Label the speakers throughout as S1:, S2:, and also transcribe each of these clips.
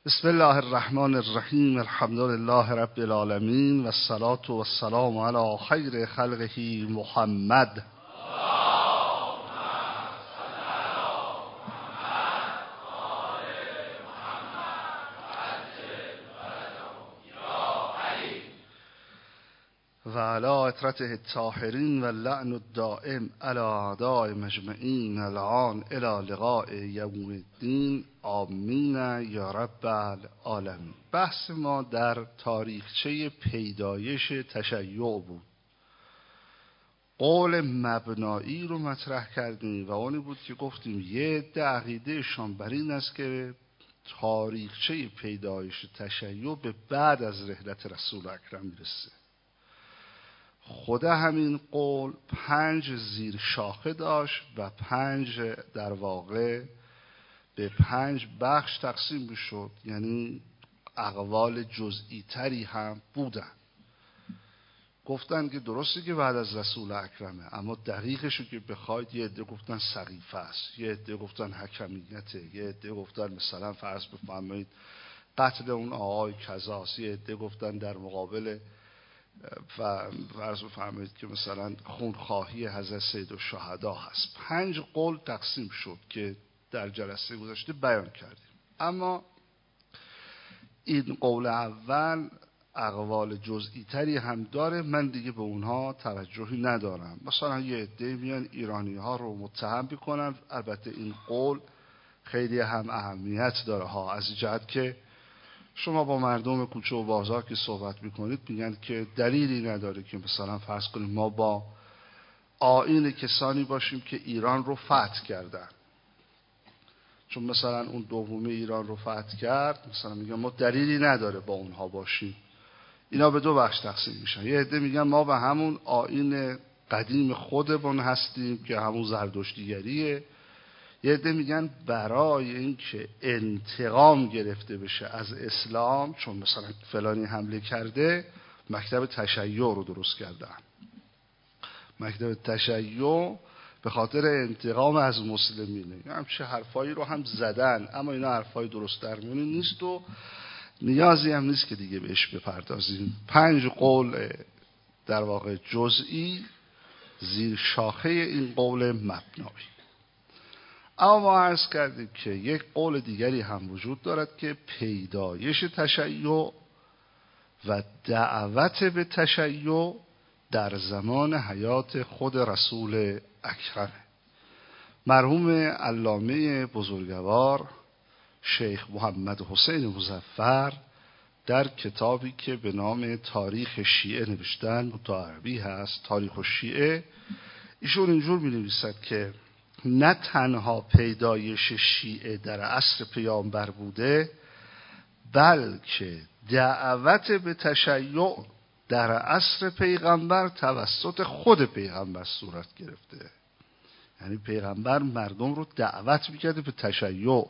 S1: بسم الله الرحمن الرحیم. الحمد لله رب العالمین و الصلاة و السلام علی خیر خلقه محمد. و علی اطرته الطاهرین و لعن الدائم علی اعداء مجمعین الان الی لقاء یوم الدین. آمین یا رب العالمین. بحث ما در تاریخچه پیدایش تشیع بود. قول مبنایی رو مطرح کردیم و اونی بود که گفتیم یه عده عقیدهشان بر این است که تاریخچه پیدایش تشیع به بعد از رحلت رسول اکرم میرسه. خود همین قول 5 زیر شاخه داشت و 5 در واقع به 5 بخش تقسیم میشد، یعنی اقوال جزئی تری هم بودن. گفتن که درسته که بعد از رسول اکرمه، اما دقیقشو که بخواید یه عده گفتن سقیفه است، یه عده گفتن حکمیته، یه عده گفتن مثلا فرض بفرمایید قتل اون آقای کذاست، یه عده گفتن در مقابل فرض بفرمایید که مثلا خونخواهی حضرت سید الشهدا هست. 5 قول تقسیم شد که در جلسه گذشته بیان کردیم. اما این قول اول اقوال جزئی تری هم داره، من دیگه به اونها توجهی ندارم. مثلا یه عده میان ایرانی ها رو متهم میکنن. البته این قول خیلی هم اهمیت داره ها، از جهت که شما با مردم کوچه و بازار که صحبت میکنید میگن که دلیلی نداره که مثلا فرض کنیم ما با آیین کسانی باشیم که ایران رو فتح کردن، چون مثلا اون دومی ایران رو فتح کرد، مثلا میگن ما دلیلی نداره با اونها باشیم. اینا به 2 بخش تقسیم میشن. یه عده میگن ما به همون آیین قدیم خودمون هستیم که همون زردشتیگریه. یه عده میگن برای اینکه انتقام گرفته بشه از اسلام، چون مثلا فلانی حمله کرده، مکتب تشیع رو درست کردن. مکتب تشیع به خاطر انتقام از مسلمینه. همچه حرفایی رو هم زدن، اما اینا حرفای درست درمونی نیست و نیازی هم نیست که دیگه بهش بپردازیم. 5 قول در واقع جزئی زیر شاخه این قول مبنایی. اما ما عرض کردیم که یک قول دیگری هم وجود دارد که پیدایش تشیع و دعوت به تشیع در زمان حیات خود رسول اکرم. مرحوم علامه بزرگوار شیخ محمد حسین مظفر در کتابی که به نام تاریخ شیعه نوشتن، متعربی هست، تاریخ الشیعه، ایشون اینجور می نویسد که نه تنها پیدایش شیعه در عصر پیامبر بوده، بلکه دعوت به تشیع در عصر پیغمبر توسط خود پیغمبر صورت گرفته. یعنی پیغمبر مردم رو دعوت میکرده به تشیع،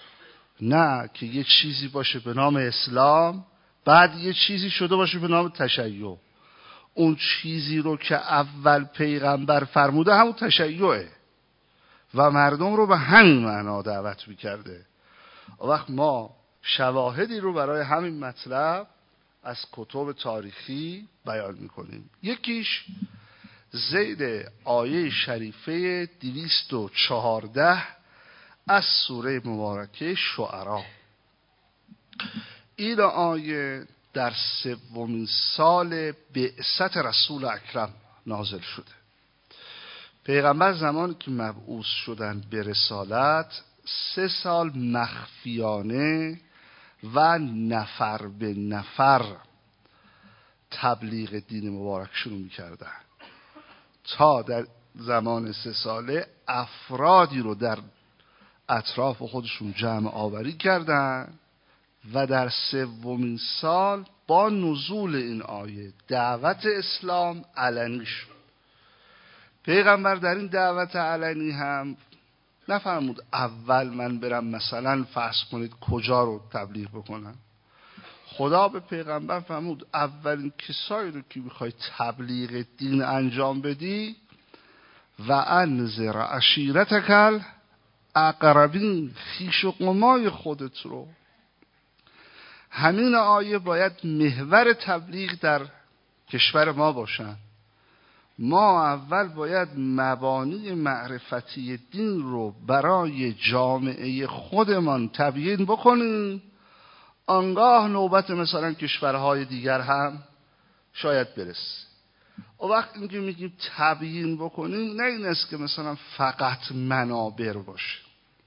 S1: نه که یه چیزی باشه به نام اسلام بعد یه چیزی شده باشه به نام تشیع. اون چیزی رو که اول پیغمبر فرموده همون تشیعه و مردم رو به همین معنا دعوت میکرده. وقت ما شواهدی رو برای همین مطلب از کتب تاریخی بیان میکنیم. یکیش زید آیه شریفه 214 از سوره مبارکه شعراء. این آیه در 3مین سال بعثت رسول اکرم نازل شده. پیغمبر زمانی که مبعوث شدن به رسالت 3 سال مخفیانه و نفر به نفر تبلیغ دین مبارک شروع می‌کردن، تا در زمان 3 ساله افرادی رو در اطراف خودشون جمع آوری کردن و در 3مین سال با نزول این آیه دعوت اسلام علنی شد. پیغمبر در این دعوت علنی هم نفرمود اول من برم مثلا فرض کنید کجا رو تبلیغ بکنم. خدا به پیغمبر فرمود اولین کسایی رو که میخوای تبلیغ دین انجام بدی و انذر عشیرتک الاقربین، خویش و قمای خودت رو همین آیه باید محور تبلیغ در کشور ما باشن. ما اول باید مبانی معرفتی دین رو برای جامعه خودمان تبیین بکنیم، آنگاه نوبت مثلا کشورهای دیگر هم شاید برسه. و وقتی که میگیم تبیین بکنیم، نه این است که مثلا فقط منابر باشه.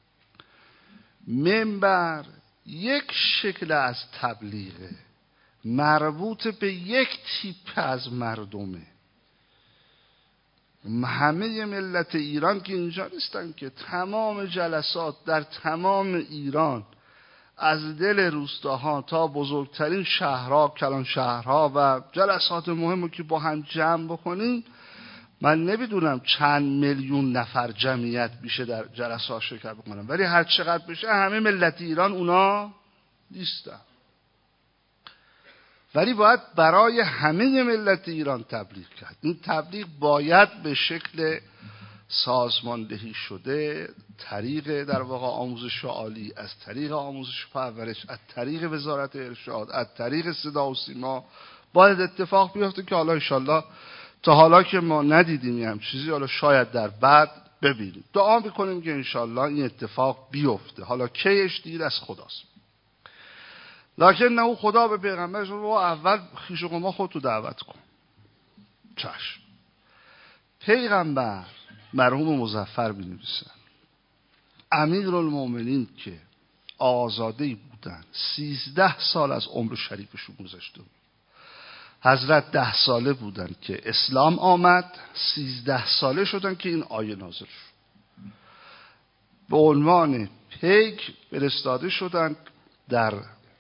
S1: منبر یک شکل از تبلیغه، مربوط به یک تیپ از مردمه. همه ملت ایران که اینجا نیستن که، تمام جلسات در تمام ایران از دل روستاها تا بزرگترین شهرها، کلان شهرها و جلسات مهمو که با هم جمع بکنیم، من نمیدونم چند میلیون نفر جمعیت میشه در جلسات شرکت بکنم، ولی هر چقدر بشه همه ملت ایران اونا نیستن. ولی باید برای همه ملت ایران تبلیغ کرد. این تبلیغ باید به شکل سازماندهی شده، طریق در واقع آموزش عالی، از طریق آموزش پرورش، از طریق وزارت ارشاد، از طریق صدا و سیما باید اتفاق بیفته که حالا انشالله تا حالا که ما ندیدیم هم چیزی، حالا شاید در بعد ببینیم. دعا میکنیم که انشالله این اتفاق بیفته. حالا کیش دیر از خداست. لکن نه خدا به پیغمبرش رو اول خویش و قوم خودتو دعوت کن. چشم. پیغمبر مرحوم مظفر بنویسن امیرالمومنین که آزاده‌ای بودن، 13 سال از عمر شریفشون گذشته بود. حضرت 10 ساله بودن که اسلام آمد، 13 ساله شدن که این آیه نازل شد. به عنوان پیک فرستاده شدن در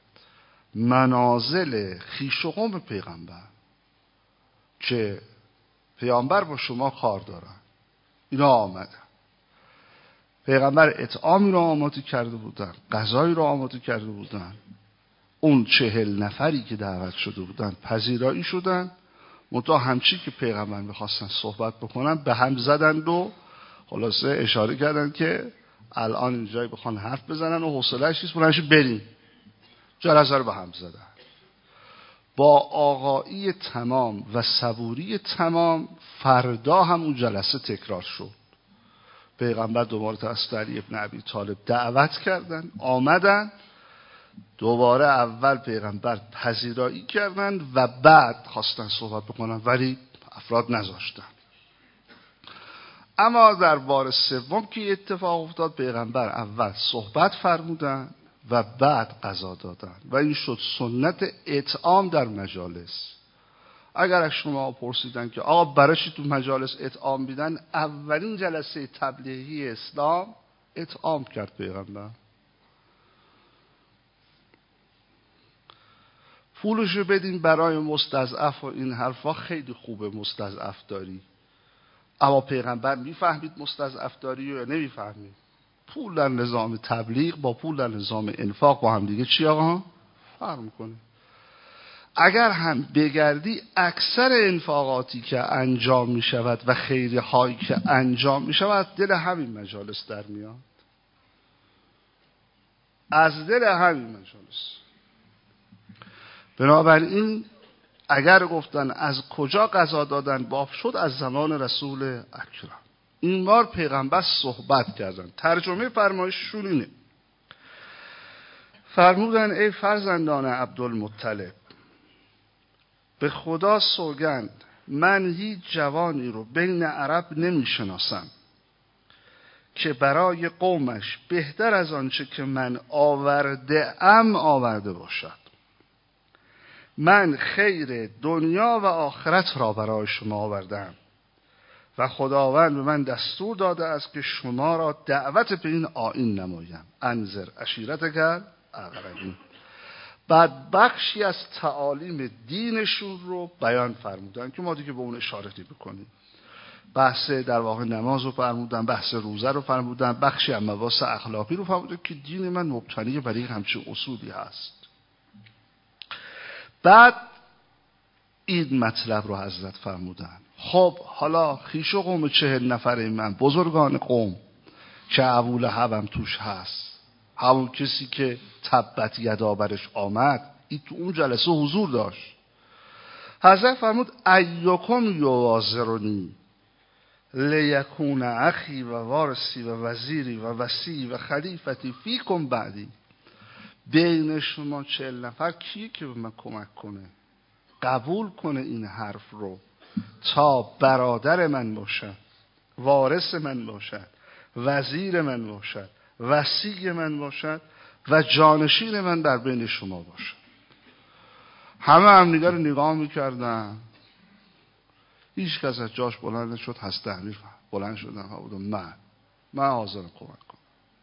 S1: منازل خویش و قوم پیغمبر که پیامبر با شما کار دارن. اینا آمدن. پیغمبر اطعامی رو آماده کرده بودن، غذایی رو آماده کرده بودن. اون 40 نفری که دعوت شده بودن پذیرایی شدن، منتها همچی که پیغمبر میخواستن صحبت بکنن به هم زدند و خلاصه اشاره کردن که الان اینجایی بخوان حرف بزنن و حوصله‌اش نیست، بلنش بریم. جلسه رو به هم زدن. با آقایی تمام و صبوری تمام فردا هم اون جلسه تکرار شد. پیغمبر دوباره از علی ابن ابی طالب دعوت کردن، آمدن. دوباره اول پیغمبر پذیرایی کردن و بعد خواستن صحبت بکنن، ولی افراد نذاشتن. اما در بار سوم که اتفاق افتاد، پیغمبر اول صحبت فرمودن و بعد قضا دادن و این شد سنت اطعام در مجالس. اگر شما پرسیدن که آقا برای چی تو مجالس اطعام میدن، اولین جلسه تبلیغی اسلام اطعام کرد پیغمبر. پولشو بدین برای مستضعف و این حرفا خیلی خوبه، مستضعف داری. اما پیغمبر میفهمید مستضعف داری یا نمیفهمید؟ پول در نظام تبلیغ با پول در نظام انفاق با هم دیگه چی آقا؟ فرق میکنه. اگر هم بگردی اکثر انفاقاتی که انجام میشود و خیری هایی که انجام میشود دل همین مجالس در میاد، از دل همین مجالس. بنابراین اگر گفتن از کجا قضا دادن باب شد، از زمان رسول اکرم. این بار پیغمبر صحبت کردن. ترجمه فرمایششون اینه، فرمودن ای فرزندان عبدالمطلب، به خدا سوگند من هیچ جوانی رو بین عرب نمی شناسم که برای قومش بهتر از آنچه که من آورده باشد. من خیر دنیا و آخرت را برای شما آوردم و خداوند به من دستور داده است که شما را دعوت به این آیین نمایم. انذر عشیرتک الاقربین. بعد بخشی از تعالیم دینشون رو بیان فرمودن که ما دیگه به اون اشاره بکنیم. بحث در واقع نماز رو فرمودن، بحث روزه رو فرمودن، بخشی از مباحث اخلاقی رو فرمودن که دین من مبتنی بر این همچین اصولی هست. بعد این مطلب رو حضرت فرمودن، خب حالا خویش و قوم 40 نفره من، بزرگان قوم که ابولهب هم توش هست، همون کسی که تبت یدا برش آمد، این تو اون جلسه حضور داشت. حضرت فرمود ایکم یوازرونی لیکون اخی و وارثی و وزیری و وصی و خلیفتی فیکم بعدی. بین شما 40 نفر کیه که به من کمک کنه، قبول کنه این حرف رو تا برادر من باشد، وارث من باشد، وزیر من باشد، وصی من باشد و جانشین من در بین شما باشد. همه همدیگه رو نگاه میکردن، هیچ کس از جاش بلند نشد. حضرت امیر بلند شدن بودم من حاضرم کمک کنم.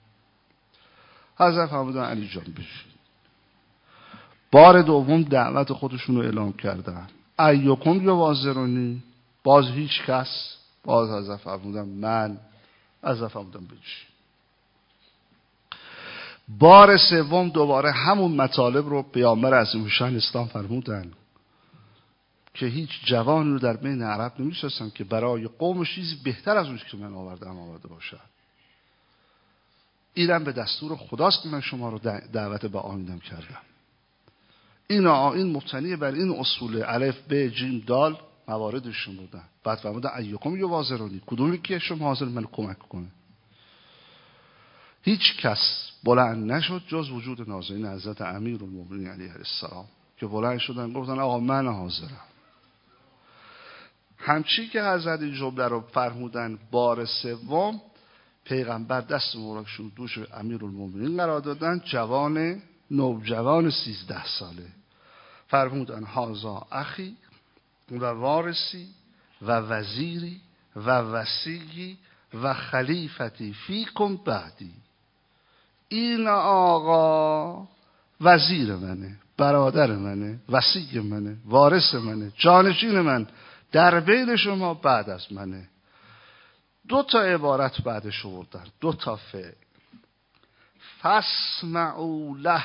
S1: حضرت فرمودن علی جان بشین. بار دوم دعوت خودشون رو اعلام کردن، ایکم یوازرونی، باز هیچ کس. باز حضرت فرمودن من. حضرت فرمودن بشین. بار سوم دوباره همون مطالب رو پیامبر عظیم‌الشأن اسلام فرمودن که هیچ جوانی رو در بین عرب نمی‌شناسن که برای قومش چیزی بهتر از اون که من آورده باشد. اینم به دستور خداست که من شما رو دعوت به آیینم کردم. این مبتنی بر این اصول الف ب جیم دال مواردشون بودن. بعد فرمودن ایکم یوازرونی، کدومی که شما حاضر من کمک کنه. هیچ کس بلند نشد جز وجود نازنین حضرت امیرالمومنین علیه السلام که بلند شدن گفتن آقا من حاضرم. همچی که حضرت این جمله رو فرمودن، بار سوم پیغمبر دست مبارکشون دوش امیرالمومنین قرار دادن، نوجوان 13 ساله. فرمودن هازا اخی و وارثی و وزیری و وصیی و خلیفتی فیکم بعدی. این آقا وزیر منه، برادر منه، وصی منه، وارث منه، جانشین من در بین شما بعد از منه. 2 عبارت بعدش آوردن، 2 فعل. فاسمعوا له،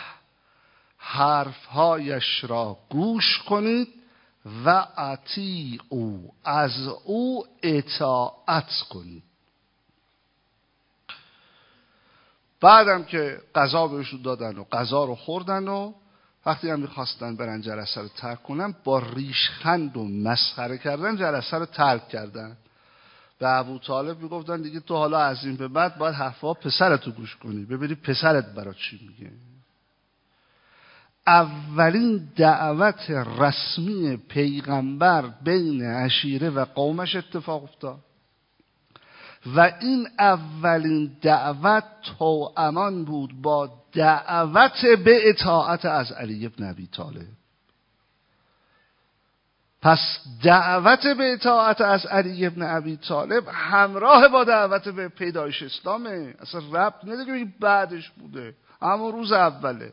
S1: حرفهایش را گوش کنید، و اطیعوا، از او اطاعت کنید. بعدم که غذا بهشون دادن و غذا رو خوردن و وقتی هم میخواستن برن جلسه رو ترک کنن، با ریشخند و مسخره کردن جلسه رو ترک کردن. به ابوطالب میگفتن دیگه تو حالا از این به بعد باید حرفا پسرتو گوش کنی، ببینی پسرت برای چی میگه. اولین دعوت رسمی پیغمبر بین عشیره و قومش اتفاق افتاد و این اولین دعوت توامان بود با دعوت به اطاعت از علی بن ابی طالب. پس دعوت به اطاعت از علی بن ابی طالب همراه با دعوت به پیدایش اسلامه، اصلا ربط نداره بعدش بوده، اما روز اوله.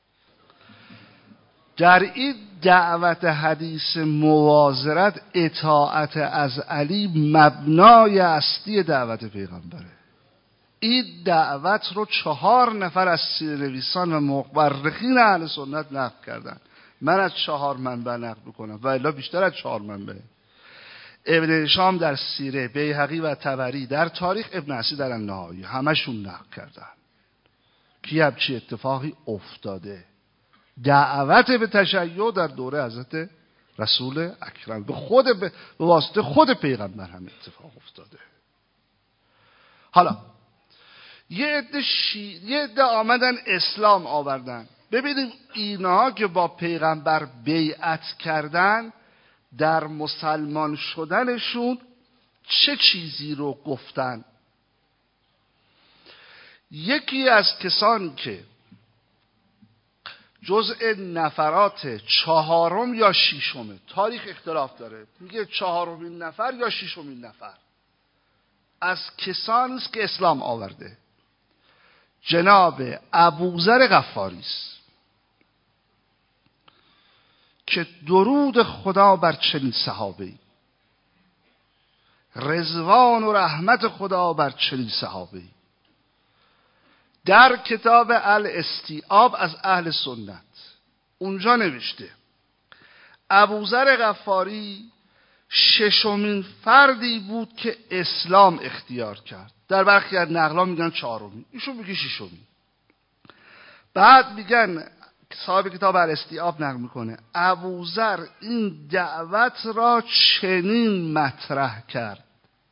S1: در این دعوت حدیث موازرت اطاعت از علی مبنای اصلی دعوت پیغمبره. این دعوت رو 4 نفر از سیره‌نویسان و مورخین اهل سنت نقل کردن. من از 4 منبع نقل میکنم و الا بیشتر از 4 منبع. ابن هشام در سیره، بیهقی و طبری در تاریخ، ابن عصی در النهایی، همشون نقل کردن که همچی اتفاقی افتاده. دعوت به تشیع در دوره حضرت رسول اکرم به واسطه خود پیغمبر هم اتفاق افتاده. حالا یه عده آمدن اسلام آوردن. ببینیم اینا که با پیغمبر بیعت کردن در مسلمان شدنشون چه چیزی رو گفتن. یکی از کسانی که جزء نفرات 4 یا 6، تاریخ اختلاف داره، میگه 4مین نفر یا 6مین نفر از کسانی است که اسلام آورده، جناب ابوذر غفاری است که درود خدا بر چنین صحابه‌ای، رضوان و رحمت خدا بر چنین صحابه‌ای. در کتاب الاستیعاب از اهل سنت اونجا نوشته ابوذر غفاری 6مین فردی بود که اسلام اختیار کرد. در برخی از نقلا میگن 4مین، ایشون میگه 6مین. بعد میگن صاحب کتاب الاستیعاب نقل میکنه ابوذر این دعوت را چنین مطرح کرد: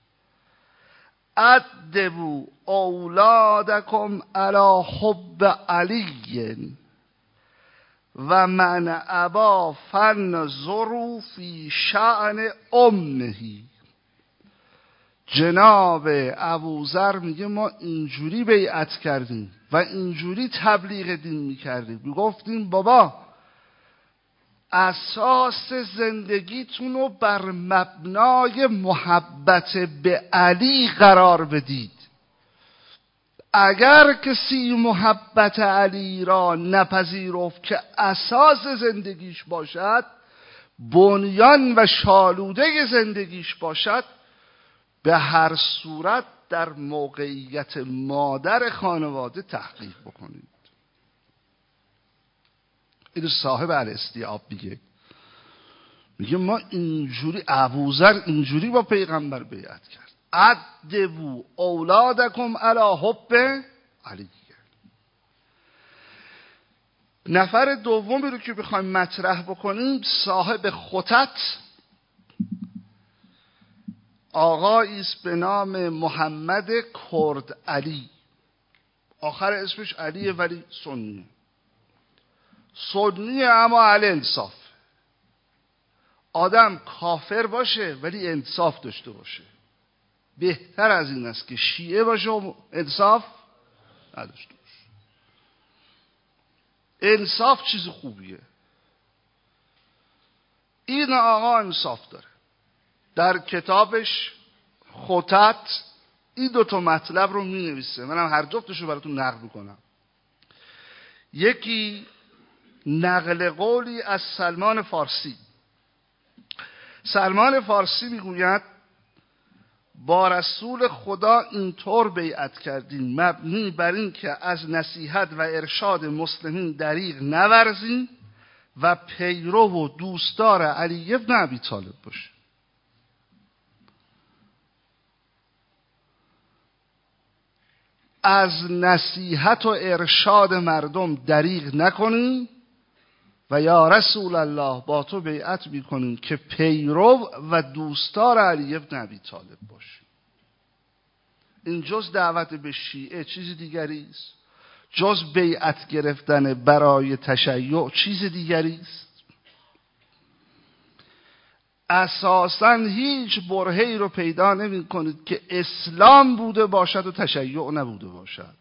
S1: ادبوا اولادکم علی حب علی و من ابا فانظروا فی شأن امه. جناب ابوذر میگه ما اینجوری بیعت کردیم و اینجوری تبلیغ دین میکردیم، میگفتیم بابا اساس زندگیتون رو بر مبنای محبت به علی قرار بدید. اگر کسی محبت علی را نپذیرفت که اساس زندگیش باشد، بنیان و شالوده زندگیش باشد، به هر صورت در موقعیت مادر خانواده تحقیق بکنید. این صاحب الاستیعاب میگه ما اینجوری، ابوذر اینجوری با پیغمبر بیعت کرد: ادبوا اولادکم علی حب علی. نفر دومی رو که بخوایم مطرح بکنیم صاحب خطط، آقایی است به نام محمد کرد علی. آخر اسمش علیه ولی سنیه اما اهل انصاف. آدم کافر باشه ولی انصاف داشته باشه. بهتر از این است که شیعه باشه و انصاف نداشته باشه. انصاف چیز خوبیه. این آقا انصاف داره. در کتابش خطط این دوتا مطلب رو می نویسه. منم هر جفتش رو براتون نقل میکنم. یکی نقل قولی از سلمان فارسی. سلمان فارسی میگوید با رسول خدا اینطور بیعت کردیم مبنی بر این که از نصیحت و ارشاد مسلمین دریغ نورزیم و پیرو و دوستدار علی بن ابی طالب باشیم. از نصیحت و ارشاد مردم دریغ نکنیم و یا رسول الله با تو بیعت میکنیم که پیرو و دوستدار علی بن ابی طالب باشیم. این جز دعوت به شیعه چیز دیگری است، جز بیعت گرفتن برای تشیع چیز دیگری است. اساساً هیچ برهه‌ای رو پیدا نمی کنید که اسلام بوده باشد و تشیع نبوده باشد.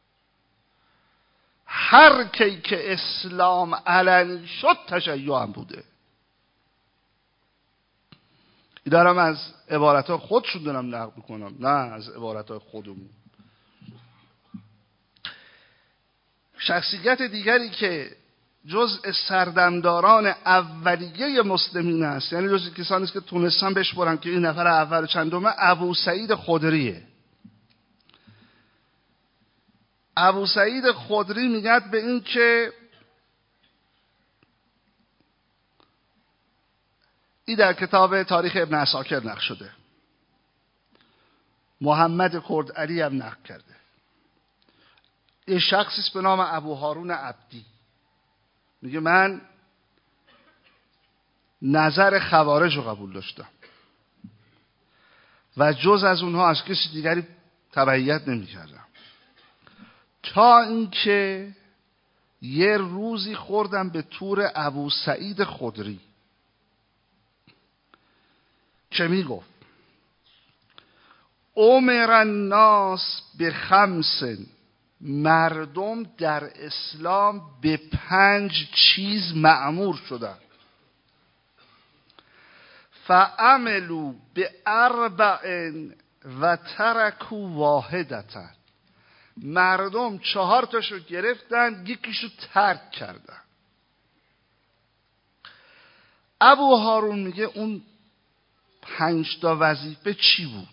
S1: هر کی که اسلام علنی شد تشیع هم بوده. این دارم از عبارت‌های خودشون دارم نقل میکنم، نه از عبارت‌های خودمون. شخصیت دیگری که جزء سردمداران اولیه مسلمین است، یعنی جزء کسانی است که تونستن بشمرن که این نفر اول چندمه، ابو سعید خدریه. ابو سعید خدری میگد به این که این در کتاب تاریخ ابن عساکر نقل شده، محمد کرد علی هم نقل کرده. یه شخصی است به نام ابو هارون عبدی میگه من نظر خوارج رو قبول داشتم و جز از اونها از کسی دیگری تبعیت نمی کردم، تا اینکه یه روزی خوردم به تور ابو سعید خدری که می گفت امر الناس به خمس، مردم در اسلام به 5 چیز مأمور شدن. فعملوا بأربع و ترکوا واحدة. مردم 4 تاشو گرفتن، یکیشو ترک کردن. ابو هارون میگه اون 5 تا وظیفه چی بود؟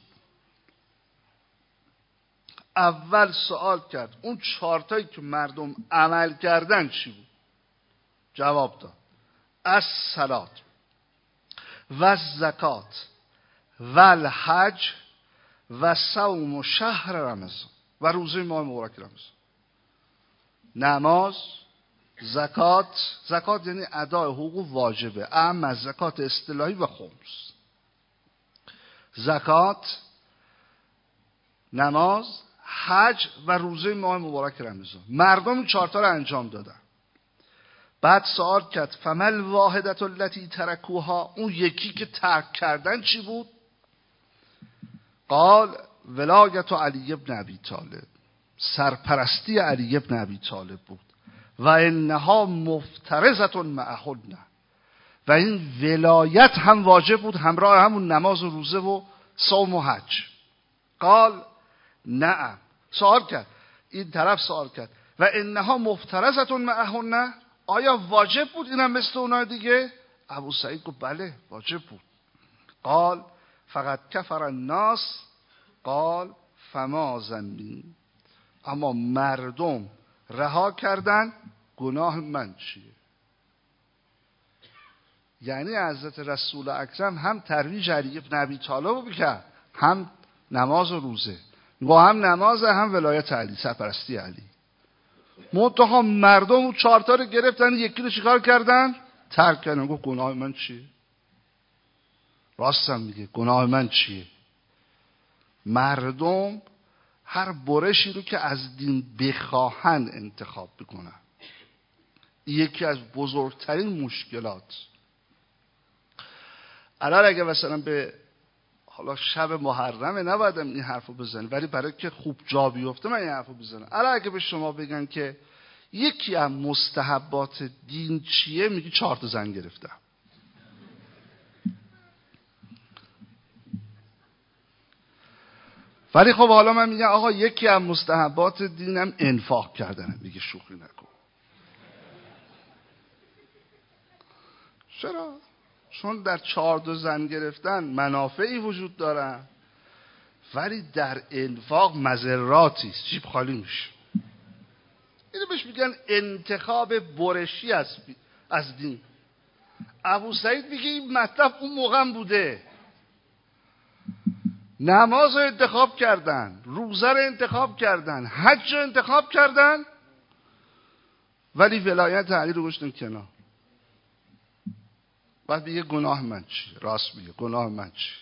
S1: اول سوال کرد اون 4 تایی که مردم عمل کردن چی بود؟ جواب داد الصلات و الزکات و الحج و صوم شهر رمضان و روزه ماه مبارک رمضان. نماز، زکات یعنی ادای حقوق واجبه، اهم از زکات اصطلاحی و خمس. زکات، نماز، حج و روزه ماه مبارک رمضان. مردم این 4 تا رو انجام دادن. بعد سوال کرد فمل واحدت التي ترکوها، اون یکی که ترک کردن چی بود؟ قال ولایت علی ابن ابی طالب، سرپرستی علی ابن ابی طالب بود. و انها مفترضه معهن، و این ولایت هم واجب بود همراه همون نماز و روزه و صوم و حج. قال نعم. سوال کرد، این طرف سوال کرد و انها مفترضه معهن، آیا واجب بود اینم مثل اونها دیگه؟ ابو سعید گفت بله واجب بود. قال فقط کفر الناس، قال فما ظنی، اما مردم رها کردن، گناه من چیه؟ یعنی حضرت رسول اکرم هم ترویج علی ابن ابی طالب رو بکرد، هم نماز و روزه، با هم نماز هم ولایت علی، سرپرستی علی. منتها مردم اون 4 تا رو گرفتن، یکی رو چیکار کردن؟ ترک کردن. گفت گناه من چیه؟ راستم میگه گناه من چیه؟ مردم هر برشی رو که از دین بخواهن انتخاب بکنن. یکی از بزرگترین مشکلات. الان اگه مثلا به حالا شب محرمه نبایدم این حرفو بزنم، ولی برای که خوب جا بیفته من این حرفو بزنم. الان اگه به شما بگن که یکی از مستحبات دین چیه، میگی 4 تا زن گرفتم. ولی خب حالا من میگم آقا یکی از مستحبات دینم انفاق کردنه، میگه شوخی نکن. چرا؟ چون در 4 تا زن گرفتن منافعی وجود دارن، ولی در انفاق مضراتی است، جیب خالی میشه. اینو بهش میگن انتخاب برشی از دین. ابو سعید میگه این مطلب اون موقع بوده. نماز رو انتخاب کردن، روزه رو انتخاب کردن، حج رو انتخاب کردن، ولی ولایت علی رو گذاشتن کنار. بعد میگه گناه من چیه؟ راست میگه گناه من چیه؟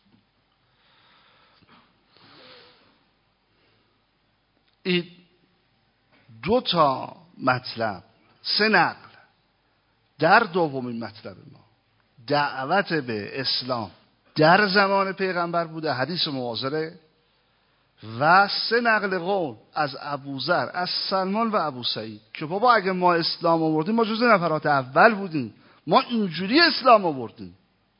S1: این 2 تا مطلب، 3 نقل در دومین مطلب ما دعوت به اسلام در زمان پیغمبر بوده، حدیث مواظره، و 3 نقل قول از ابوذر، از سلمان و ابو سعید که بابا اگه ما اسلام آوردیم ما جزو نفرات اول بودیم، ما اینجوری اسلام آوردیم.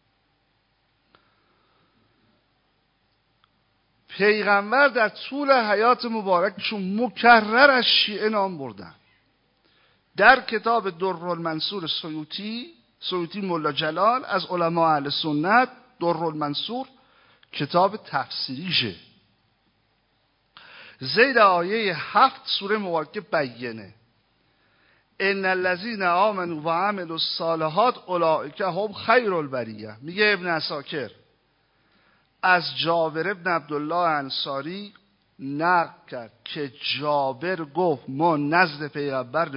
S1: پیغمبر در طول حیات مبارکشون مکرر از شیعه نام بردن. در کتاب درالمنصور سیوطی ملا جلال از علماء اهل سنت، درالمنصور کتاب تفسیریشه، زیر آیه 7 سوره مبارکه بینه ان الذين آمنوا و عملوا الصالحات اولئک هم خیر البریه. میگه ابن عساکر از جابر ابن عبدالله انصاری نقل کرد که جابر گفت ما نزد پیغمبر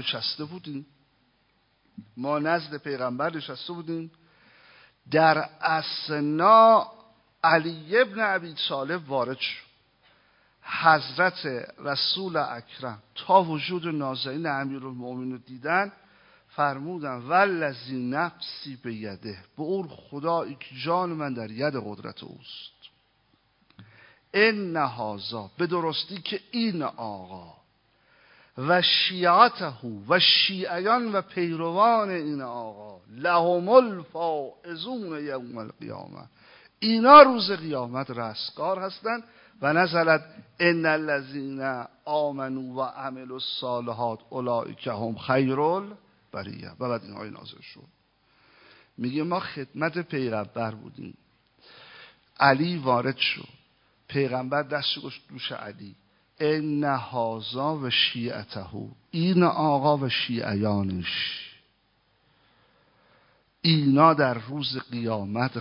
S1: نشسته بودیم، در اثنا علی ابن ابی طالب وارد شد. حضرت رسول اکرم تا وجود نازنین امیرالمومنین رو دیدن، فرمودن والذی نفسی بیده، به اون خدایی که جان من در ید قدرت اوست، ان هذا، به درستی که این آقا و شیعته و شیعیان و پیروان این آقا لهم الفائزون یوم القیامه، اینا روز قیامت رستگار هستند. و نزلت ان الذین آمنوا و عملوا الصالحات اولئک هم خیر البریه. و بعد این آیه نازل شد. میگه ما خدمت پیغمبر بودیم، علی وارد شد، پیغمبر دستش گذاشت دوش علی، ان هذا و شیعته، این آقا و شیعیانش، اینا در روز قیامت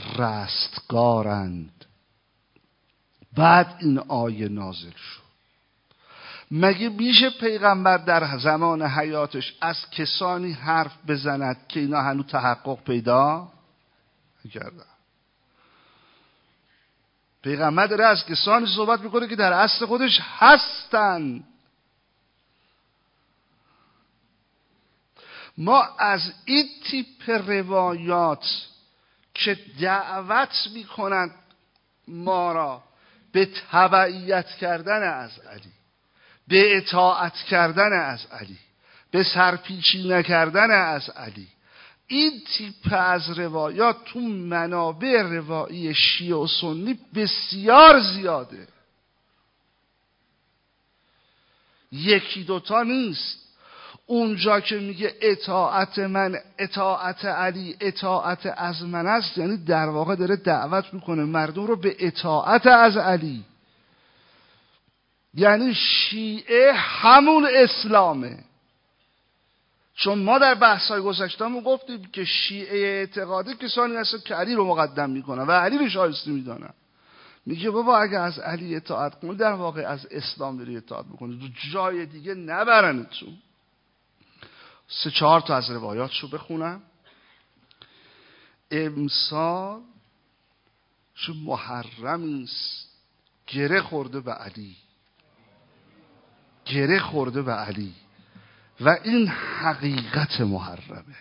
S1: رستگارند. بعد این آیه نازل شد. مگه میشه پیغمبر در زمان حیاتش از کسانی حرف بزند که اینا هنوز تحقق پیدا کردن؟ پیغمبر داره از کسانی صحبت میکنه که در اصل خودش هستن. ما از این تیپ روایات که دعوت میکنند ما را به تبعیت کردن از علی، به اطاعت کردن از علی، به سرپیچی نکردن از علی، این تیپ از روایات تو منابع روایی شیعه و سنی بسیار زیاده، یکی دوتا نیست. اونجا که میگه اطاعت من اطاعت علی اطاعت از من است، یعنی در واقع داره دعوت میکنه مردم رو به اطاعت از علی. یعنی شیعه همون اسلامه. چون ما در بحث‌های گذشته‌مون گفتیم که شیعه اعتقادی کسانی هستن که علی رو مقدم میکنن و علی رو شایسته میدونن. میگه بابا اگه از علی اطاعت کنی در واقع از اسلام داری اطاعت میکنی، تو جای دیگه نبرنتون. 3-4 تا از روایاتشو بخونم. امسال چه محرمی است گره خورده به علی، گره خورده به علی و این حقیقت محرمه.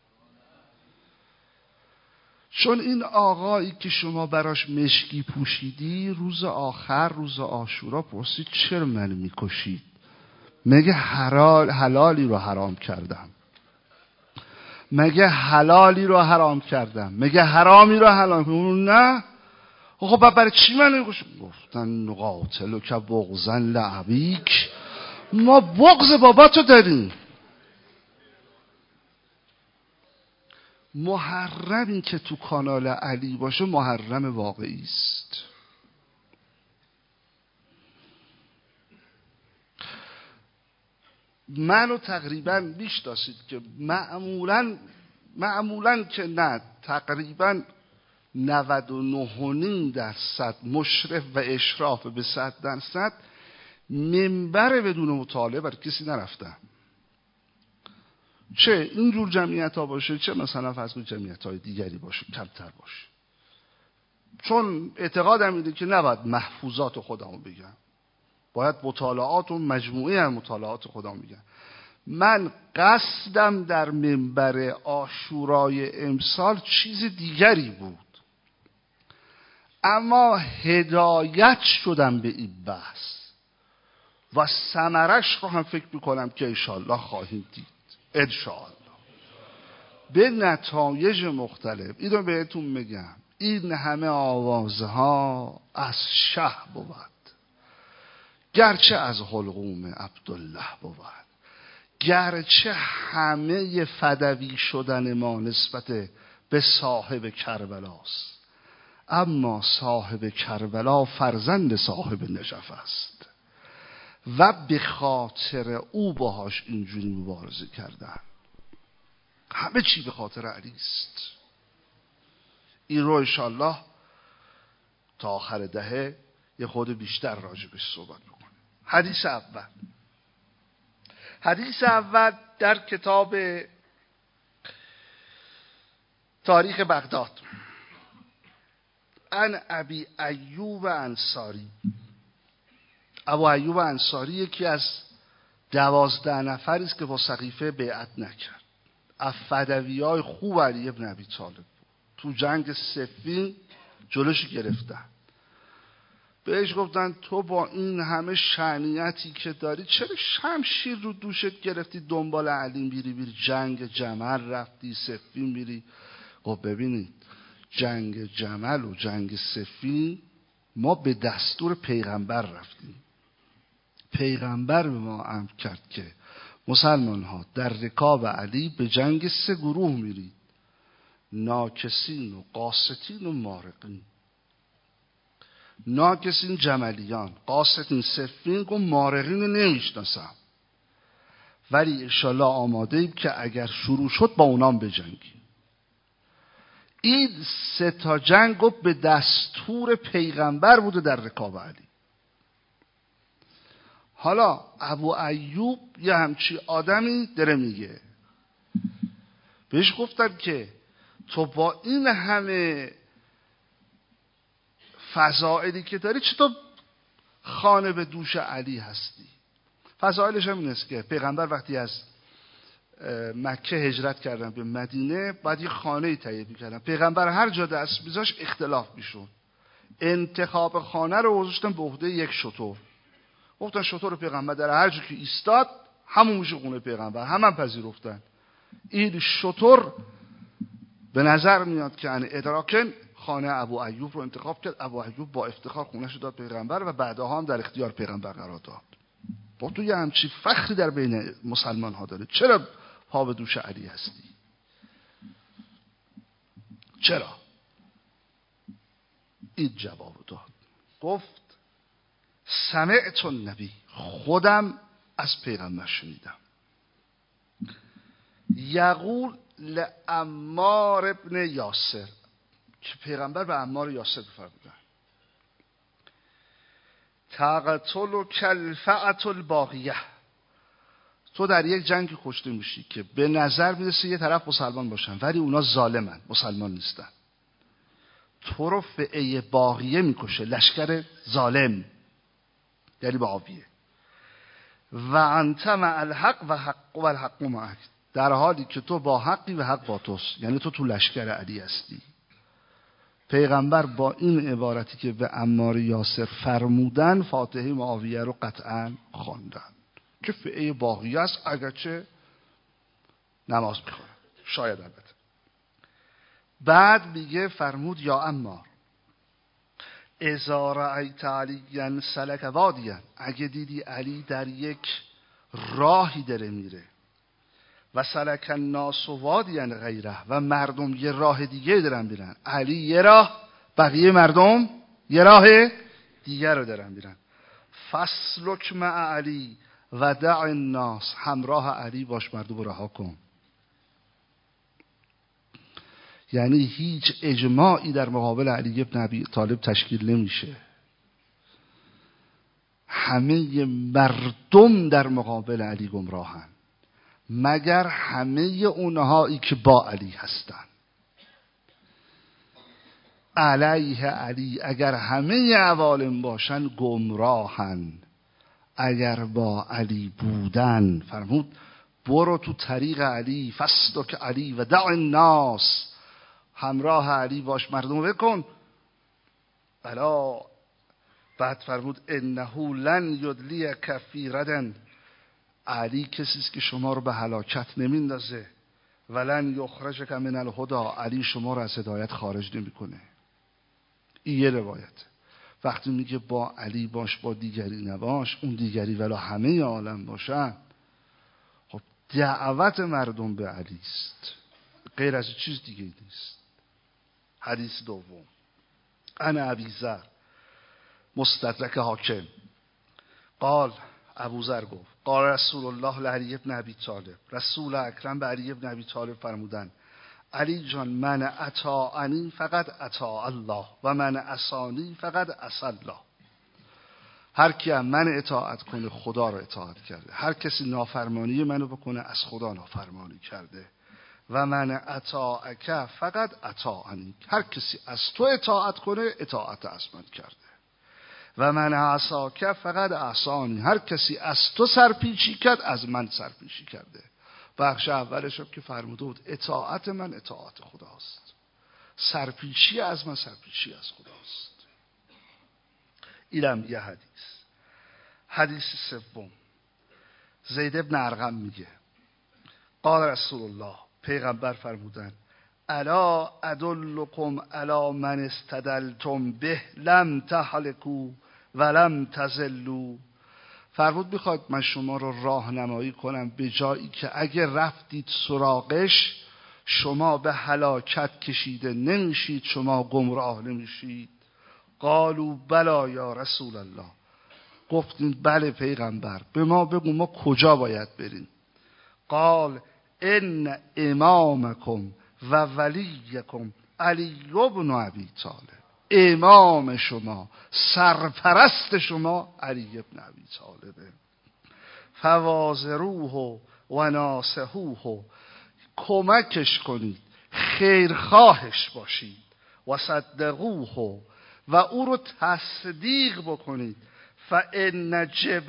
S1: چون این آقایی که شما براش مشکی پوشیدی روز آخر روز عاشورا پرسید چرا منو میکشید؟ مگه حلالی رو حرام کردم؟ مگه حلالی رو حرام کردم؟ مگه حرامی رو حلال کردم؟ نه. خب برای چی منو میکشید؟ گفتن نقاتلو که بغضن لعبیک، ما بغض باباتو داریم. محرمی که تو کانال علی باشه محرم واقعی است. منو تقریبا میشناسید که معمولاً که نه تقریبا 99.5% مشرف و اشراف به 100% منبر بدون مطالعه بر کسی نرفتم. چه اینجور جمعیت ها باشه چه مثلا فرض کنید جمعیت های دیگری باشه کمتر باشه. چون اعتقادم اینه که نباید محفوظات خودمو بگم، باید مطالعات و مجموعه از مطالعات خودم بگم. من قصدم در منبر عاشورای امسال چیز دیگری بود، اما هدایت شدم به این بحث و ثمرش رو هم فکر میکنم که انشاءالله خواهیم دید. انشاءالله به نتایج مختلف. اینو بهتون میگم، این همه آوازها از شه بود، گرچه از حلقوم عبدالله بود، گرچه همه فدوی شدن ما نسبت به صاحب کربلاست، اما صاحب کربلا فرزند صاحب نجف است و به خاطر او باهاش اینجوری مبارزه کردن. همه چی به خاطر علی است. این رو انشالله تا آخر دهه یه خود بیشتر راجبش صحبت بکنیم. حدیث اول در کتاب تاریخ بغداد عن ابی ایوب انصاری. ابو ایوب انصاری یکی از 12 نفری است که با سقیفه بیعت نکرد. از فدویای خوب علی ابن ابی طالب بود. تو جنگ صفین جلوش گرفتن، بهش گفتن تو با این همه شأنیتی که داری چرا شمشیر رو دوشت گرفتی دنبال علی میری جنگ جمل رفتی صفین میری؟ خب ببینید جنگ جمل و جنگ صفین ما به دستور پیغمبر رفتیم. پیغمبر به ما امر کرد که مسلمان ها در رکاب علی به جنگ 3 گروه میرید، ناکسین و قاستین و مارقین. ناکسین جملیان، قاستین صفین و مارقین رو نمیشناسم، ولی انشالله آماده ایم که اگر شروع شد با اونام بجنگیم. این 3 تا جنگ به دستور پیغمبر بوده در رکاب علی. حالا ابو ایوب یه همچی آدمی داره میگه، بهش گفتن که تو با این همه فضائلی که داری چطور خانه به دوش علی هستی؟ فضائلش هم این است که پیغمبر وقتی از مکه هجرت کردن به مدینه بعد یه خانه تهیه می‌کردن. پیغمبر هر جا دست می‌ذاشت اختلاف می‌شد. انتخاب خانه رو گذاشتن به عهده یک شتر. گفتن شتر پیغمبر در هر جا که ایستاد همون میشه خونه پیغمبر. هم پذیرفتن. این شتر به نظر میاد که ان ادراکن خانه ابو ایوب رو انتخاب کرد. ابو ایوب با افتخار خونه‌شو داد پیغمبر و بعدها هم در اختیار پیغمبر قرار داد. با تو یه همچی فخری در بین مسلمان ها داره، چرا پا به دوش علی هستی؟ چرا؟ این جواب داد، گفت سمعت النبی، خودم از پیغمبر شنیدم، یقول لعمار ابن یاسر، که پیغمبر به عمار یاسر فرمودن تقتل کالفئة الباغیه، تو در یک جنگی کشته میشی که به نظر میرسه یه طرف مسلمان باشن ولی اونا ظالمن، مسلمان نیستن، تو رو فئه باغیه میکشه، لشکر ظالم، یعنی معاویه، و انت مع الحق و الحق معک، در حالی که تو با حقی و حق با توست، یعنی تو لشکر علی هستی. پیغمبر با این عبارتی که به عمار یاسر فرمودن فاتحه معاویه رو قطعا خواندن که فئه باقیه است، اگرچه نماز میخوره، شاید البته. بعد میگه فرمود یا عمار اذا رأیت علی سلک وادیا، اگه دیدی علی در یک راهی داره میره، و سلک الناس وادیا غیره، و مردم یه راه دیگه دارن میرن، علی یه راه، بقیه مردم یه راه دیگه رو دارن میرن، فسلک مع علی و دع الناس، همراه علی باش، مردم رو رها کن. یعنی هیچ اجماعی در مقابل علی ابن ابی طالب تشکیل نمیشه، همه مردم در مقابل علی گمراهن مگر همه اونهایی که با علی هستن. علیه علی، اگر همه عوالم باشن گمراهن، اگر با علی بودن فرمود برو تو طریق علی، فسلک علی و دع الناس، همراه علی باش، مردم بکن. بلا بعد فرمود انه لن یدلیک فی ردن، علی کسی است که شما رو به هلاکت نمیندازه، ولن یخرجک من الهدی، علی شما رو از هدایت خارج نمیکنه. این یه روایت. وقتی میگه با علی باش با دیگری نباش، اون دیگری ولی همه عالم باشن، خب دعوت مردم به علی است، غیر از چیز دیگه نیست. حدیث دوم، انا ابی ذر مستدرک حاکم قال، ابو ذر گفت قال رسول الله لعلی ابن ابی طالب، رسول اکرم به علی ابن ابی طالب فرمودن علی جان من اطاعنی فقط اطاع الله و من عصانی فقط عصی الله، هر کی من اطاعت کنه خدا رو اطاعت کرده، هر کسی نافرمانی منو بکنه از خدا نافرمانی کرده، و من اطاعک فقط اطاعنی، هر کسی از تو اطاعت کنه اطاعت از من کرده، و من عصاک فقط عصانی، هر کسی از تو سرپیچی کرد از من سرپیچی کرده. بخش اولش که فرموده بود اطاعت من اطاعت خداست، سرپیچی از من سرپیچی از خداست. اینم یه حدیث. حدیث سوم، زید ابن ارقم میگه قال رسول الله، پیغمبر فرمودن الا ادلکم الا من استدلتم به لم تهلکوا ولم تضلوا، فرمود میخواد من شما رو راهنمایی کنم به جایی که اگه رفتید سراغش شما به هلاکت کشیده نمیشید، شما گمراه نمیشید. قالوا بلا یا رسول الله، گفتیم بله پیغمبر، به ما بگو ما کجا باید بریم. قال ان امامکم و ولیکم علی بن ابی طالب، امام شما، سرپرست شما علی بن ابی طالبه. فوازروه و ناصحوه، کمکش کنید، خیرخواهش باشید، و صدقوه، و او رو تصدیق بکنید. فان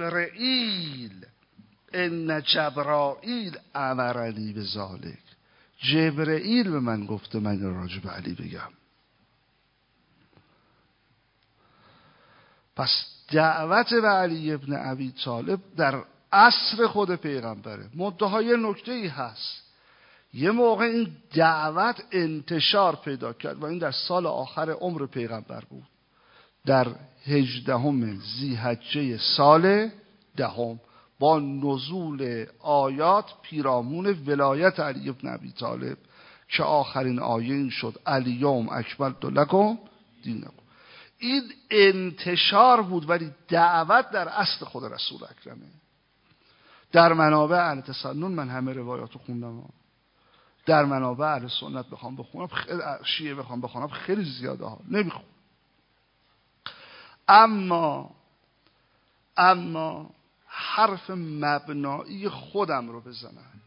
S1: جبرائیل امرنی بذالک، جبرئیل به من گفته من راجع به علی بگم. پس دعوت به علی ابن ابی طالب در عصر خود پیغمبره. منتها یه نکته ای هست، یه موقع این دعوت انتشار پیدا کرد و این در سال آخر عمر پیغمبر بود، در 18 ذی‌حجه سال 10 با نزول آیات پیرامون ولایت علی ابن ابی طالب که آخرین آیه این شد الیوم اکملت لکم دینکم. این انتشار بود، ولی دعوت در اصل خود رسول اکرمه. در منابع اهل تسنن من همه روایاتو خوندم، در منابع اهل سنت بخوام بخونم، شیعه بخوام بخونم خیلی زیاده ها نمیخونم. اما حرف مبنایی خودم رو بزنم،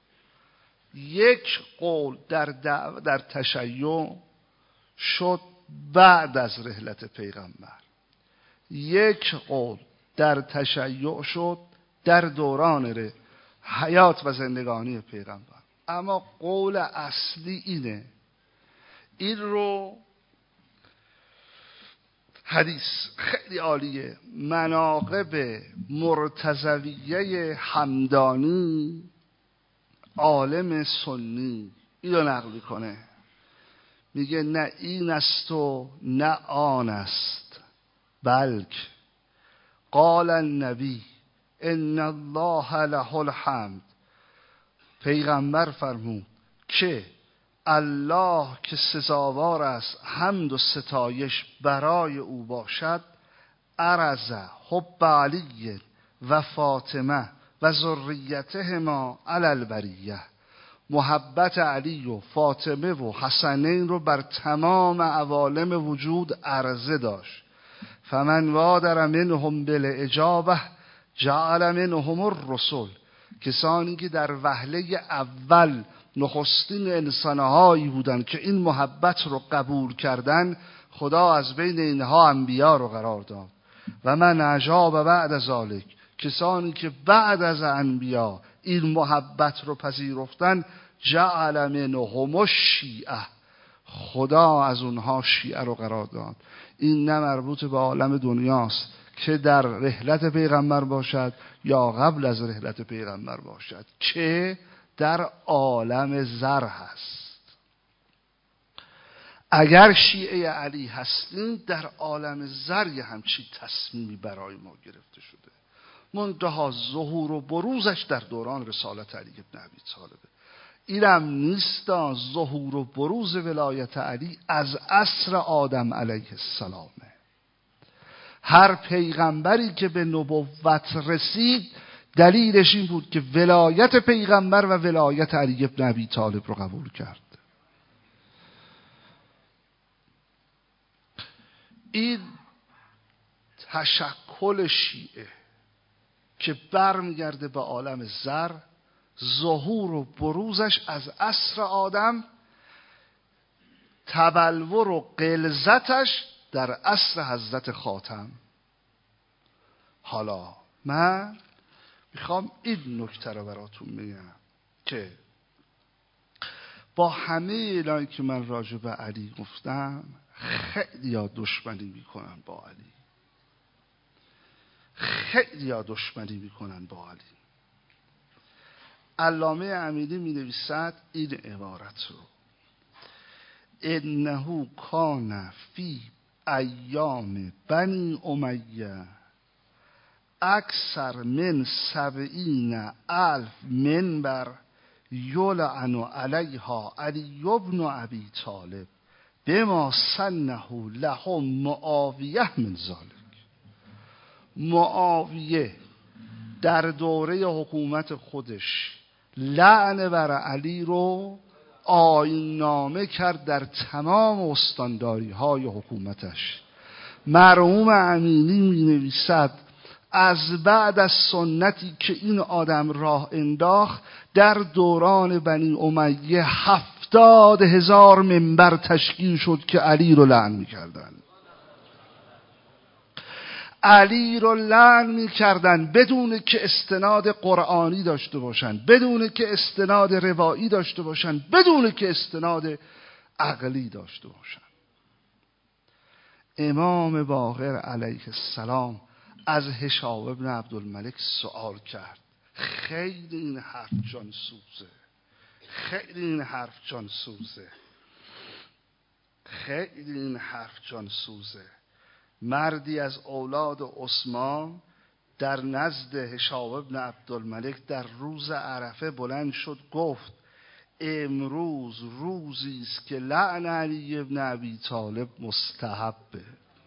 S1: یک قول در تشیع شد بعد از رحلت پیغمبر، یک قول در تشیع شد در دوران حیات و زندگانی پیغمبر. اما قول اصلی اینه، این رو حدیث خیلی عالیه، مناقب مرتضویه همدانی عالم سنی اینو نقل میکنه، میگه نه این است و نه آن است، بلک قال النبی ان الله له الحمد، پیغمبر فرمود که الله که سزاوار است حمد و ستایش برای او باشد، عرض حب علی و فاطمه و ذریتهما علی البریه، محبت علی و فاطمه و حسنین رو بر تمام عوالم وجود عرضه داشت. فمن وادر منهم بالاجابه جعل منهم الرسل، کسانی که در وهله اول نخستین انسانهایی بودند که این محبت رو قبول کردن، خدا از بین اینها انبیا رو قرار داد. و من اجاب بعد ذالک، کسانی که بعد از انبیا این محبت رو پذیرفتن، جعل منهم الشیعه، خدا از اونها شیعه رو قرار داد. این نه مربوط به عالم دنیاست که در رحلت پیغمبر باشد یا قبل از رحلت پیغمبر باشد، که در عالم زر هست. اگر شیعه علی هستیم، در عالم زر یه همچین تصمیمی برای ما گرفته شده. منتها ظهور و بروزش در دوران رسالت علی ابن ابی طالبه. اینم نیست ظهور و بروز ولایت علی از عصر آدم علیه السلامه. هر پیغمبری که به نبوت رسید دلیلش این بود که ولایت پیغمبر و ولایت علی ابن ابی طالب رو قبول کرد. این تشکل شیعه که برمیگرده به عالم زر، ظهور و بروزش از عصر آدم، تبلور و غلظتش در عصر حضرت خاتم. حالا من میخوام این نکته رو براتون بگم که با همه اینایی که من راجع به علی گفتم، خیلی ها دشمنی میکنن با علی، خیلی ها دشمنی میکنن با علی. علامه امیری می نویسد این عبارت رو: انه کان فی ایام بنی امیه اکثر من 70,000 منبر یلعن علیها علی ابن ابی طالب بما سنه لهم معاویه من ذلک. معاویه در دوره حکومت خودش لعن بر علی رو آیین نامه کرد در تمام استانداری های حکومتش. مرحوم امینی می نویسد از بعد از سنتی که این آدم راه انداخت، در دوران بنی امیه 70,000 منبر تشکیل شد که علی رو لعن میکردن. علی رو لعن میکردن بدون که استناد قرآنی داشته باشن، بدون که استناد روایی داشته باشن، بدون که استناد عقلی داشته باشن. امام باقر علیه السلام از هشام بن عبدالملک سوال کرد. خیلی این حرف جانسوزه، خیلی این حرف جانسوزه، خیلی این حرف جانسوزه. مردی از اولاد عثمان در نزد هشام بن عبدالملک در روز عرفه بلند شد گفت امروز روزی است که لعن علی بن ابی طالب مستحبه.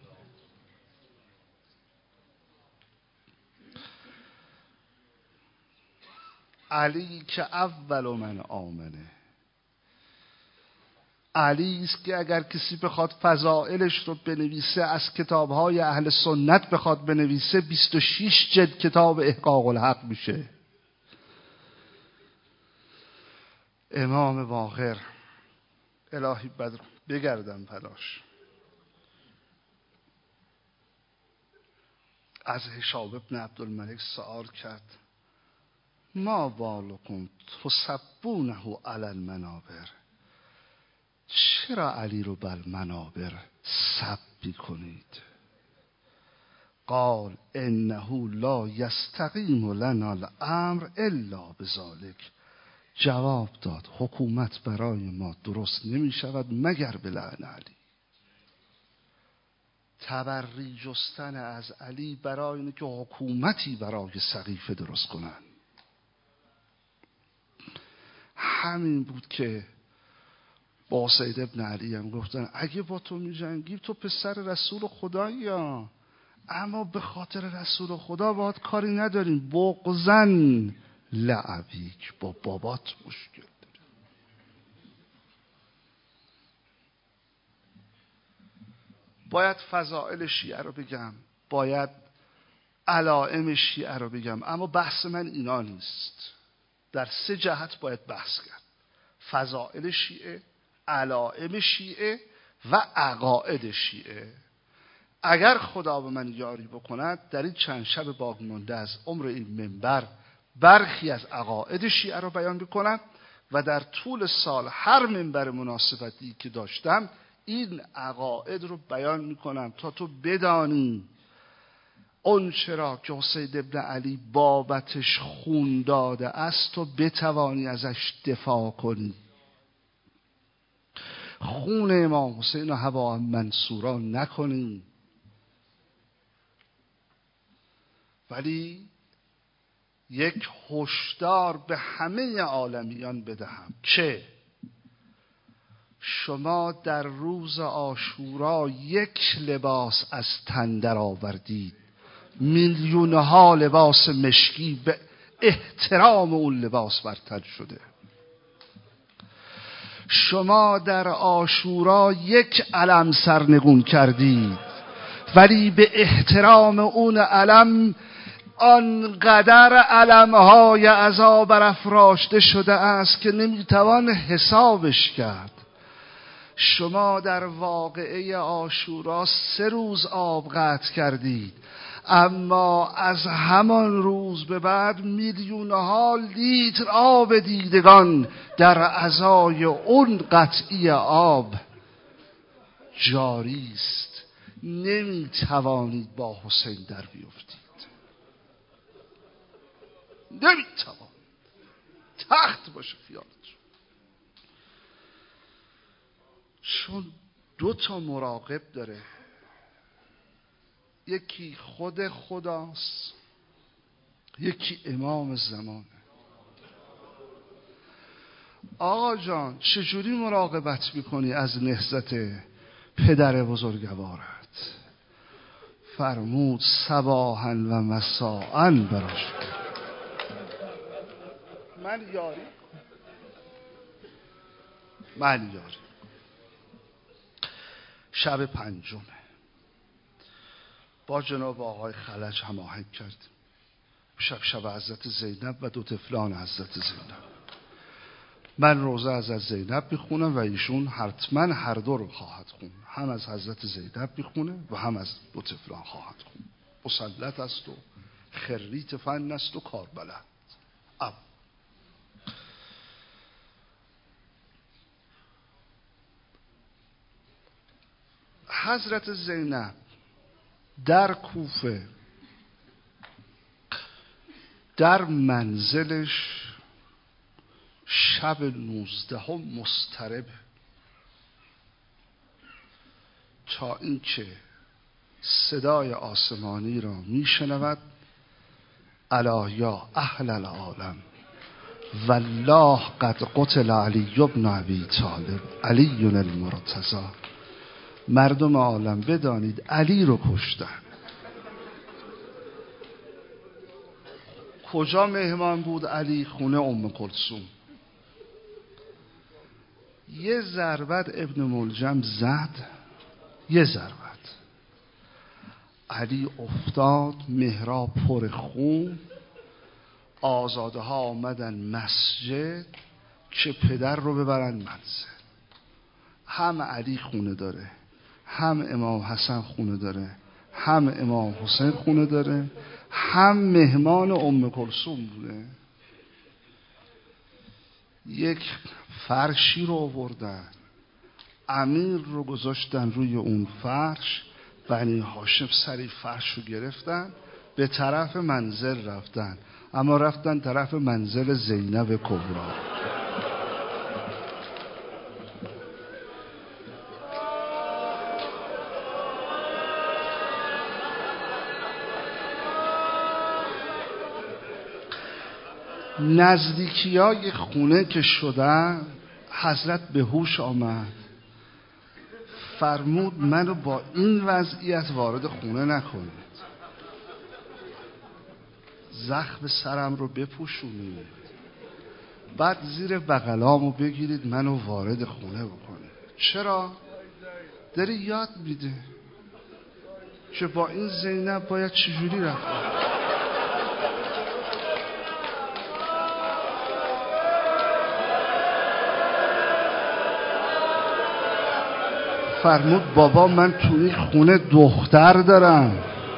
S1: علی که اول من آمنه، علی است که اگر کسی بخواد فضائلش رو بنویسه، از کتابهای اهل سنت بخواد بنویسه، 26 جلد کتاب احقاق الحق میشه. امام باقر الهی بدر بگردم پلاش از هشام بن عبدالملک سوال کرد ما بالکم تسبونه علی المنابر، چرا علی رو بر منابر سب میکنید؟ قال انه لا یستقیم لنا الامر الا بذلک. جواب داد حکومت برای ما درست نمی شود مگر به لعن علی. تبری جستن از علی برای اینه که حکومتی برای سقیفه درست کنن. همین بود که با سید ابن علی هم گفتن اگه با تو می جنگیم تو پسر رسول خدایی ها، اما به خاطر رسول خدا باید کاری نداریم، بغضن لعبیک، با بابات مشکل داریم. باید فضائل شیعه رو بگم، باید علائم شیعه رو بگم، اما بحث من اینا نیست. در 3 جهت باید بحث کرد: فضائل شیعه، علائم شیعه و عقاید شیعه. اگر خدا به من یاری بکند در این چند شب باقی مانده از عمر این منبر برخی از عقاید شیعه رو بیان بکنم و در طول سال هر منبر مناسبتی که داشتم این عقاید رو بیان میکنم تا تو بدانی اون چرا که حسین ابن علی بابتش خون داده است تو بتوانی ازش دفاع کنی. خون امام حسین و هوا منصورا نکنی. ولی یک هشدار به همه عالمیان بدهم که شما در روز عاشورا یک لباس از تن در آوردید، میلیونها لباس مشکی به احترام اون لباس بر تن شده. شما در عاشورا یک علم سرنگون کردید ولی به احترام اون علم آنقدر علمهای عذاب برافراشته شده است که نمیتوان حسابش کرد. شما در واقعه عاشورا 3 روز آب قطع کردید، اما از همان روز به بعد میلیونها لیتر آب دیدگان در ازای اون قطعی آب جاری است. نمیتوانید با حسین در بیفتید، نمیتوان. تخت باشه خیالتون. چون 2 مراقب داره، یکی خود خداست، یکی امام زمانه. آقا جان چجوری مراقبت میکنی از نهضت پدر بزرگوارت؟ فرمود صباحا و مساء براش من یاری. شب 5 با جناب آقای خلج هماهنگ کردیم شب حضرت زینب و 2 طفلان حضرت زینب. من روزه از زینب میخونم و ایشون حتما هر دو رو خواهد خون، هم از حضرت زینب میخونه و هم از 2 طفلان خواهد خون. مسلط است و خریت فن است و کار بلد. حضرت زینب در کوفه در منزلش شب 19 مضطرب تا اینکه صدای آسمانی را میشنود: الا یا اهل العالم والله قد قتل علی بن ابی طالب علی المرتضی. مردم عالم بدانید علی رو کشتن. کجا مهمان بود علی؟ خونه ام کلثوم. یه ضربت ابن ملجم زد، یه ضربت علی افتاد، محراب پر خون. آزاده ها آمدن مسجد که پدر رو ببرن منزل. هم علی خونه داره، هم امام حسن خونه داره، هم امام حسین خونه داره، هم مهمان ام کلثوم بوده. یک فرشی رو آوردن، امیر رو گذاشتن روی اون فرش. بنی هاشم سری فرش رو گرفتن، به طرف منزل رفتن، اما رفتن طرف منزل زینب کبرا. نزدیکی های خونه که شدن، حضرت به هوش آمد، فرمود منو با این وضعیت وارد خونه نکنید، زخم سرم رو بپوشونید، بعد زیر بغلامو بگیرید منو وارد خونه بکنید. چرا؟ داری یاد میده که با این زینب باید چجوری رفت. فرمود بابا من تو این خونه دختر دارم،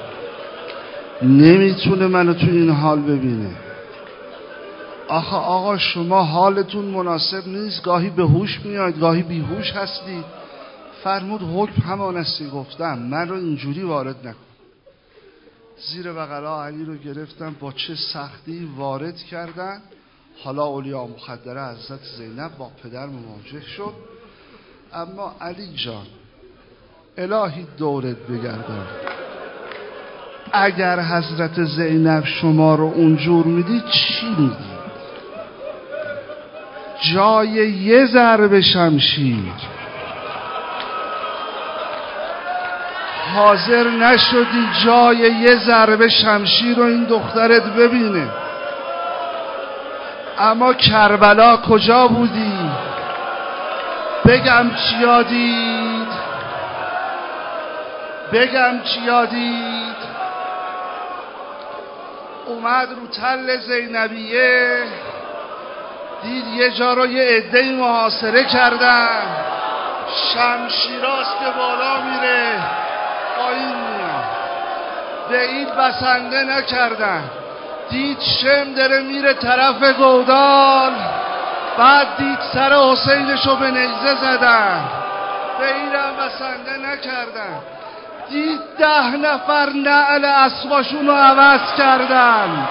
S1: نمیتونه منو تو این حال ببینه. آخه آقا شما حالتون مناسب نیست، گاهی به هوش میاید گاهی بیهوش هستید. فرمود حکم همان استی گفتم، من رو اینجوری وارد نکن. زیر بغلا علی رو گرفتن، با چه سختی وارد کردن. حالا اولیاء مخدره حضرت زینب با پدر مواجه شد. اما علی جان الهی دورت بگردم، اگر حضرت زینب شما رو اونجور میدید چی میدید؟ جای یه ضرب شمشیر حاضر نشدی جای یه ضرب شمشیر رو این دخترت ببینه. اما کربلا کجا بودی؟ بگم چی یادید؟ بگم چی یادید؟ اومد رو تل زینبیه، دید یه جا رو یه عده‌ای محاصره کردن، شمشیراست که بالا میره پایین میاد، به این بسنده نکردن. دید شم داره میره طرف گودال، بعد دید سر حسینشو به نیزه زدن، به اینم بسنده نکردن. دید 10 نفر نعل اسباشون رو عوض کردن،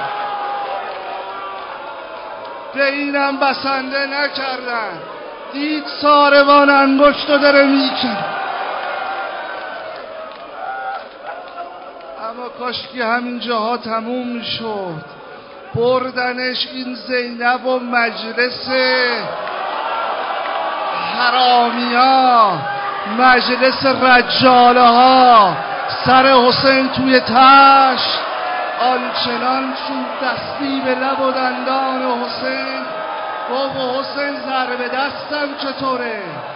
S1: به اینم بسنده نکردن. دید ساروان انگشت رو داره میکن. اما کاشکی همین جاها تموم میشد، بردنش این زینب و مجلس حرامیا، مجلس رجاله ها، سر حسین توی تش، آنچنان چون دستی به لب و دندان حسین. بابا حسین ضرب دستم چطوره؟